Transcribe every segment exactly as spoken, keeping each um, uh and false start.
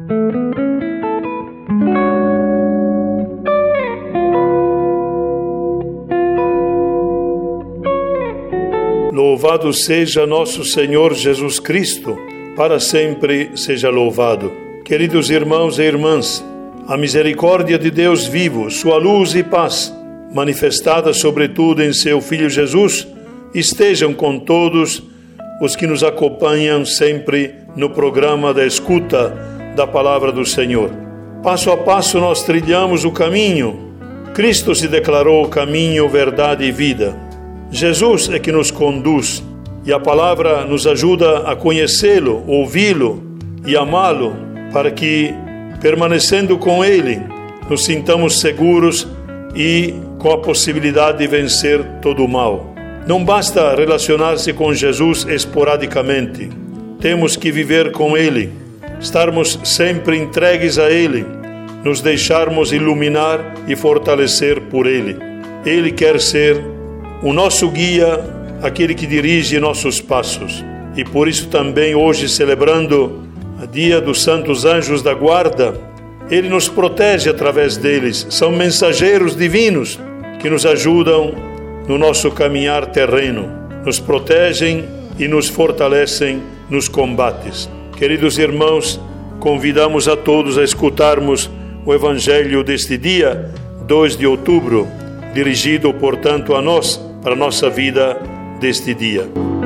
Louvado seja nosso Senhor Jesus Cristo, para sempre seja louvado. Queridos irmãos e irmãs, a misericórdia de Deus vivo, sua luz e paz, manifestada sobretudo em seu Filho Jesus, estejam com todos os que nos acompanham sempre no programa da escuta da Palavra do Senhor. Passo a passo nós trilhamos o caminho. Cristo se declarou caminho, verdade e vida. Jesus é que nos conduz e a Palavra nos ajuda a conhecê-lo, ouvi-lo e amá-lo, para que, permanecendo com Ele, nos sintamos seguros e com a possibilidade de vencer todo o mal. Não basta relacionar-se com Jesus esporadicamente. Temos que viver com Ele, estarmos sempre entregues a Ele, nos deixarmos iluminar e fortalecer por Ele. Ele quer ser o nosso guia, aquele que dirige nossos passos. E por isso também hoje, celebrando o Dia dos Santos Anjos da Guarda, Ele nos protege através deles. São mensageiros divinos que nos ajudam no nosso caminhar terreno, nos protegem e nos fortalecem nos combates. Queridos irmãos, convidamos a todos a escutarmos o Evangelho deste dia, dois de outubro, dirigido, portanto, a nós, para a nossa vida deste dia.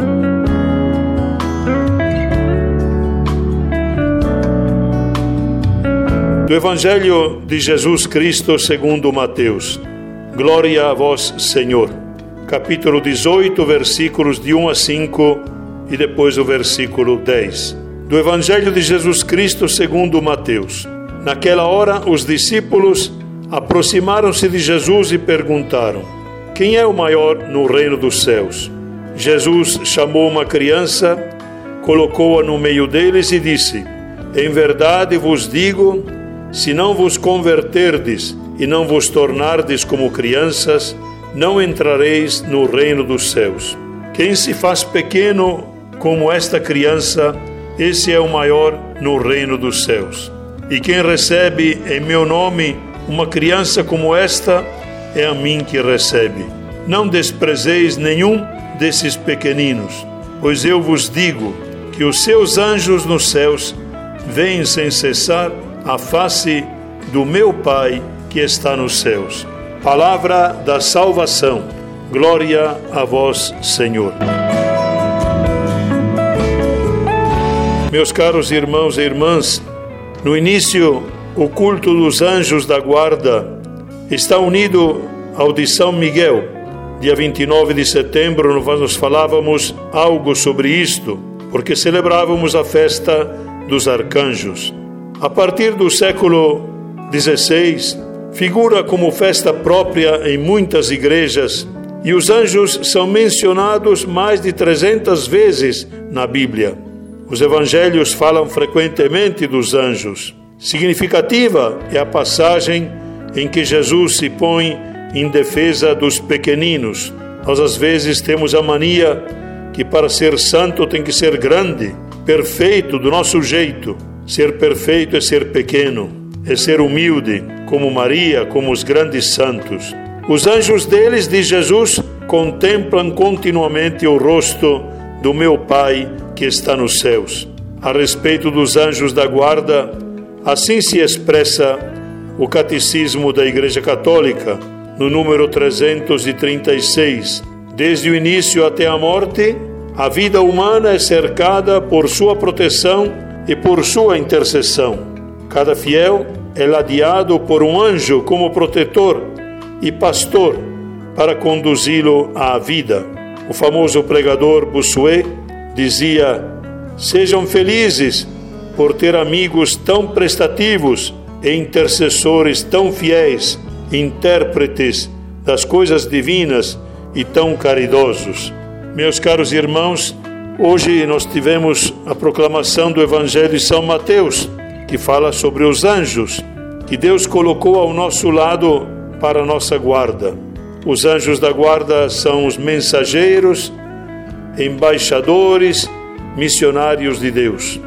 Do Evangelho de Jesus Cristo segundo Mateus. Glória a vós, Senhor. Capítulo dezoito, versículos de um a cinco e depois o versículo dez. Do Evangelho de Jesus Cristo segundo Mateus. Naquela hora, os discípulos aproximaram-se de Jesus e perguntaram: quem é o maior no reino dos céus? Jesus chamou uma criança, colocou-a no meio deles e disse: em verdade vos digo, se não vos converterdes e não vos tornardes como crianças, não entrareis no reino dos céus. Quem se faz pequeno como esta criança, esse é o maior no reino dos céus. E quem recebe em meu nome uma criança como esta, é a mim que recebe. Não desprezeis nenhum desses pequeninos, pois eu vos digo que os seus anjos nos céus veem sem cessar a face do meu Pai que está nos céus. Palavra da salvação. Glória a vós, Senhor. Meus caros irmãos e irmãs, no início, o culto dos anjos da guarda está unido ao de São Miguel. Dia vinte e nove de setembro nós falávamos algo sobre isto, porque celebrávamos a festa dos arcanjos. A partir do século dezesseis, figura como festa própria em muitas igrejas, e os anjos são mencionados mais de trezentas vezes na Bíblia. Os evangelhos falam frequentemente dos anjos. Significativa é a passagem em que Jesus se põe em defesa dos pequeninos. Nós às vezes temos a mania que para ser santo tem que ser grande, perfeito do nosso jeito. Ser perfeito é ser pequeno, é ser humilde, como Maria, como os grandes santos. Os anjos deles, diz Jesus, contemplam continuamente o rosto do meu Pai que está nos céus. A respeito dos anjos da guarda, assim se expressa o Catecismo da Igreja Católica, no número trezentos e trinta e seis. Desde o início até a morte, a vida humana é cercada por sua proteção e por sua intercessão. Cada fiel é ladeado por um anjo como protetor e pastor para conduzi-lo à vida. O famoso pregador Bossuet dizia: sejam felizes por ter amigos tão prestativos e intercessores tão fiéis, intérpretes das coisas divinas e tão caridosos. Meus caros irmãos, hoje nós tivemos a proclamação do Evangelho de São Mateus, que fala sobre os anjos, que Deus colocou ao nosso lado para a nossa guarda. Os anjos da guarda são os mensageiros, embaixadores, missionários de Deus.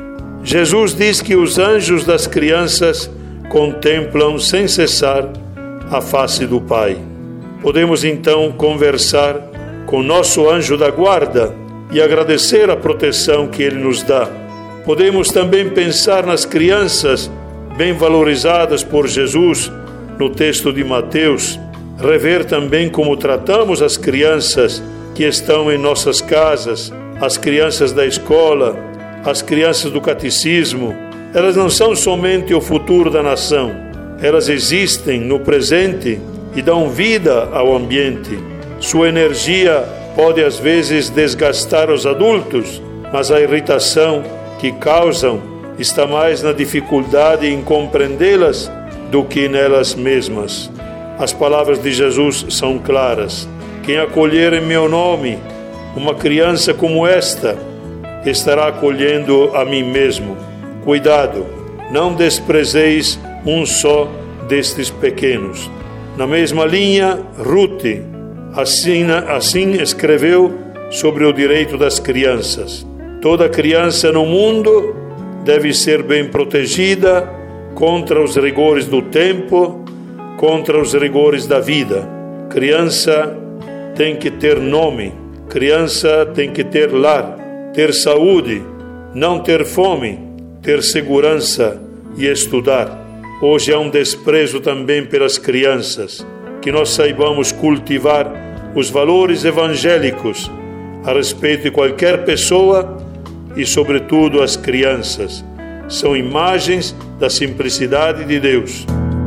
Jesus diz que os anjos das crianças contemplam sem cessar a face do Pai. Podemos então conversar com nosso anjo da guarda e agradecer a proteção que ele nos dá. Podemos também pensar nas crianças bem valorizadas por Jesus no texto de Mateus, rever também como tratamos as crianças que estão em nossas casas, as crianças da escola, as crianças do catecismo. Elas não são somente o futuro da nação, elas existem no presente e dão vida ao ambiente. Sua energia pode às vezes desgastar os adultos, mas a irritação que causam está mais na dificuldade em compreendê-las do que nelas mesmas. As palavras de Jesus são claras: quem acolher em meu nome uma criança como esta, estará acolhendo a mim mesmo. Cuidado, não desprezeis um só destes pequenos. Na mesma linha, Ruth assim, assim escreveu sobre o direito das crianças. Toda criança no mundo deve ser bem protegida contra os rigores do tempo, contra os rigores da vida. Criança tem que ter nome, criança tem que ter lar, ter saúde, não ter fome, ter segurança e estudar. Hoje há um desprezo também pelas crianças. Que nós saibamos cultivar os valores evangélicos a respeito de qualquer pessoa e, sobretudo, as crianças. São imagens da simplicidade de Deus.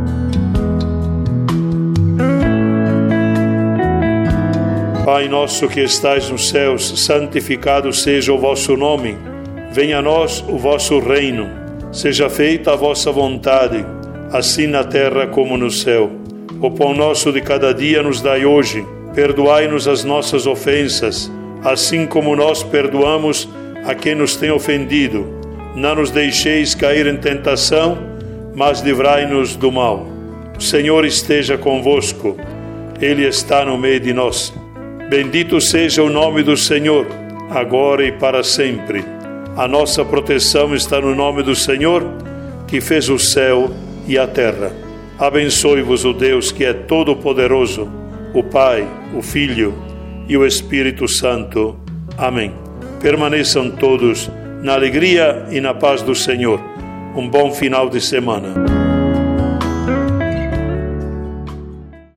Pai nosso que estais nos céus, santificado seja o vosso nome. Venha a nós o vosso reino. Seja feita a vossa vontade, assim na terra como no céu. O pão nosso de cada dia nos dai hoje. Perdoai-nos as nossas ofensas, assim como nós perdoamos a quem nos tem ofendido. Não nos deixeis cair em tentação, mas livrai-nos do mal. O Senhor esteja convosco. Ele está no meio de nós. Bendito seja o nome do Senhor, agora e para sempre. A nossa proteção está no nome do Senhor, que fez o céu e a terra. Abençoe-vos o Deus que é todo-poderoso, o Pai, o Filho e o Espírito Santo. Amém. Permaneçam todos na alegria e na paz do Senhor. Um bom final de semana.